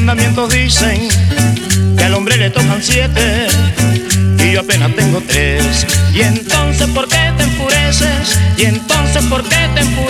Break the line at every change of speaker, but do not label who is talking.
mandamientos dicen que al hombre le tocan 7 y yo apenas tengo 3. Y entonces, ¿por qué te enfureces? Y entonces, ¿por qué te enfureces?